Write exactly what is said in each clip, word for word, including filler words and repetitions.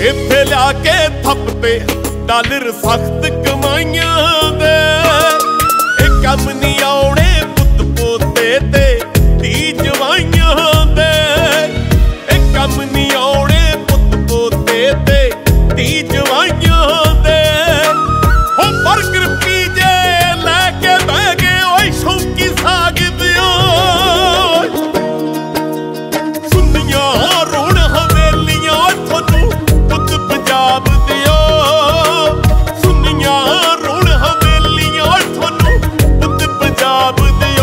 ਇੱਥੇ ਲਿਆ ਕੇ ਥੱਪਦੇ ਡਾਲਰ ਸਖਤ ਕਮਾਈਆਂ ਦੇ। ਇਹ ਕੰਮ ਨਹੀਂ ਆਉਣੇ ਪੁੱਤ ਪੋਤੇ ਤੇ ਧੀ ਜਵਾਈਆਂ ਦੇ। ਇਹ ਕੰਮ ਨਹੀਂ ਆਉਣੇ ਪੁੱਤ ਪੋਤੇ ਤੇ ਧੀ ਜਵਾਈਆਂ ਦੇ। ਉਹ ਬਰਗਰ ਪੀਜੇ ਲੈ ਕੇ ਬਹਿ ਗਏ ਓਏ ਸ਼ੌਂਕੀ ਸਾਗ ਦਿਓ। ਸੁਣੀਆਂ ਰੋਣ ਹਵੇਲੀਆਂ ਤੁਹਾਨੂੰ ਪੁੱਤ ਪੰਜਾਬ ਦਿਓ। ਸੁਣੀਆਂ ਰੋਣ ਹਵੇਲੀਆਂ ਤੁਹਾਨੂੰ ਪੁੱਤ ਪੰਜਾਬ ਦਿਓ।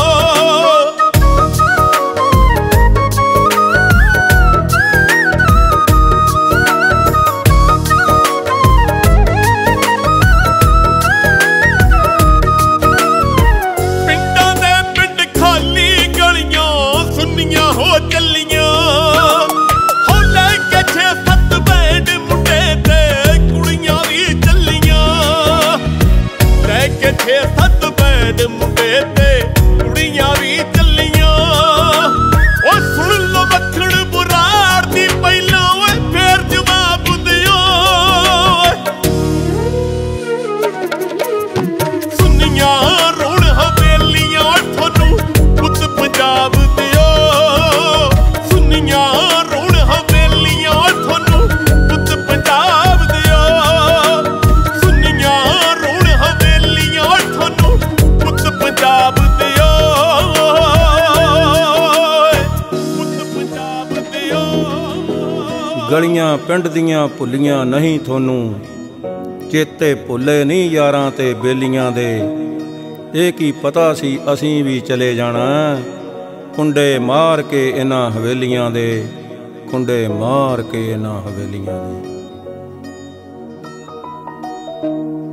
ਪਿੰਡਾਂ ਦੇ ਪਿੰਡ ਖਾਲੀ ਗਲੀਆਂ ਸੁੰਨੀਆਂ ਹੋ ਚੱਲੀਆਂ। ਹੋ ਲੈ ਕੇ ਛੇ ਸੱਤ ਬੈਂਡ ਮੁੰਡੇ ਤੇ ਕੁੜੀਆਂ ਵੀ ਚੱਲੀਆਂ। ਲੈ ਕੇ ਛੇ ਸੱਤ ਬੈਂਡ ਮੁੰਡੇ ਤੇ ਕੁੜੀਆਂ ਵੀ ਚੱਲੀਆਂ। ਉਹ ਸੁਣ ਲੋ ਮੱਖਣ ਬੁਰਾੜ ਦੀ ਪਹਿਲਾਂ ਓਏ ਫੇਰ ਜਵਾਬ ਦਿਓ। ਸੁਣੀਆਂ ਰੋਣ ਹਵੇਲੀਆਂ ਤੁਹਾਨੂੰ ਪੁੱਤ ਪੰਜਾਬ ਦਿਓ। ਸੁਣੀਆਂ ਰੋਣ ਹਵੇਲੀਆਂ ਤੁਹਾਨੂੰ ਪੁੱਤ ਪੰਜਾਬ ਦਿਓ। ਸੁਣੀਆਂ ਰੋਣ ਹਵੇਲੀਆਂ ਤੁਹਾਨੂੰ ਪੁੱਤ ਪੰਜਾਬ ਦਿਓ। ਪੁੱਤ ਪੰਜਾਬ ਦਿਓ। ਗਲੀਆਂ ਪਿੰਡ ਦੀਆਂ ਭੁੱਲੀਆਂ ਨਹੀਂ ਤੁਹਾਨੂੰ, ਚੇਤੇ ਭੁੱਲੇ ਨਹੀਂ ਯਾਰਾਂ ਤੇ ਬੇਲੀਆਂ ਦੇ। ਇਹ ਕੀ ਪਤਾ ਸੀ ਅਸੀਂ ਵੀ ਚਲੇ ਜਾਣਾ, ਕੁੰਡੇ ਮਾਰ ਕੇ ਇਹਨਾਂ ਹਵੇਲੀਆਂ ਦੇ। ਕੁੰਡੇ ਮਾਰ ਕੇ ਇਹਨਾਂ ਹਵੇਲੀਆਂ ਦੇ।